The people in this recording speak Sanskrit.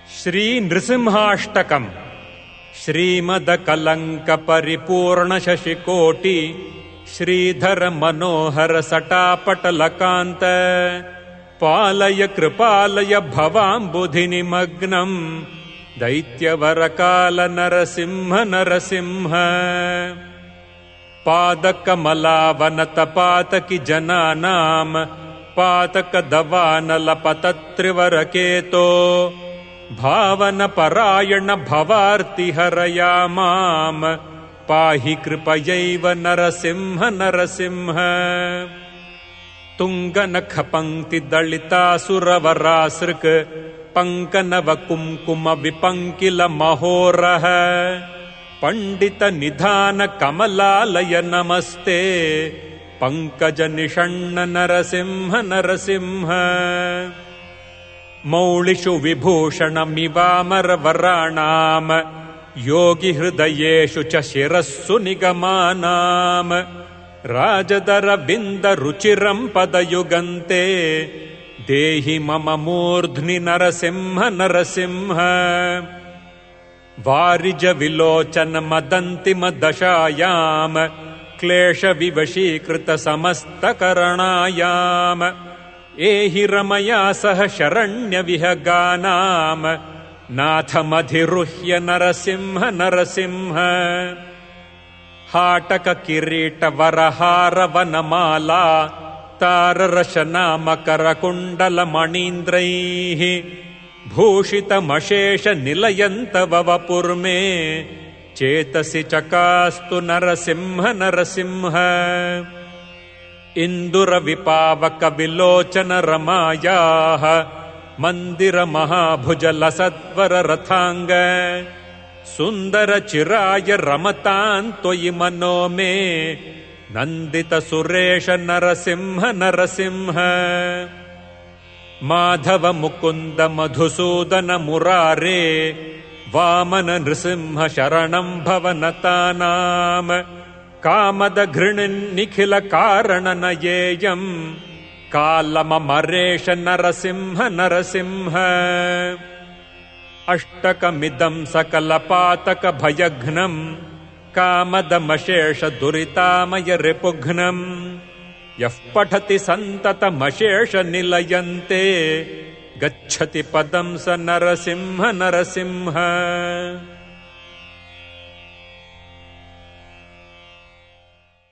श्रीनृसिंहाष्टकम् श्रीमदकलङ्कपरिपूर्णशशिकोटि श्रीधर मनोहर सटापटलकान्त पालय कृपालय भवाम्बुधिनिमग्नम् दैत्यवरकाल नरसिंह नरसिंह पादकमलावनतपातकि जनानाम् पातकदवानलपतत्रिवरकेतो भावनपरायण भवार्तिहरया माम् पाहि कृपयैव नरसिंह नरसिंह तुङ्गनखपङ्क्तिदलितासुरवरासृक् पङ्कनवकुङ्कुमविपङ्किलमहोरः पण्डितनिधानकमलालय नमस्ते पङ्कजनिषण्ण नरसिंह नरसिंह मौलिषु विभूषणमिवामरवराणाम् योगिहृदयेषु च शिरस्सु निगमानाम् राजदरविन्दरुचिरम् पदयुगन्ते देहि मम मूर्ध्नि नरसिंह नरसिंह वारिजविलोचनमदन्तिमदशायाम् क्लेशविवशीकृतसमस्तकरणायाम् एहि रमया सह शरण्यविहगानाम् नाथमधिरुह्य नरसिंह नरसिंह हाटककिरीटवरहारवनमाला ताररशनामकरकुण्डलमणीन्द्रैः भूषितमशेषनिलयन्तवपुर्मे चेतसि चकास्तु नरसिंह नरसिंह इन्दुरविपावकविलोचनरमायाः मन्दिरमहाभुजलसत्वररथाङ्ग सुन्दरचिराय रमतान् त्वयि मनो मे नन्दितसुरेश नरसिंह नरसिंह माधव मुकुन्द मधुसूदन मुरारे वामन नृसिंह शरणं भवनतानाम् कामद घृणिन्निखिल कारणनयेयम् कालममरेश नरसिंह नरसिंह अष्टकमिदं सकलपातक भयघ्नम् कामदमशेष दुरितामय रिपुघ्नम् यः पठति सन्ततमशेष निलयन्ते गच्छति पदं स नरसिंह नरसिंह।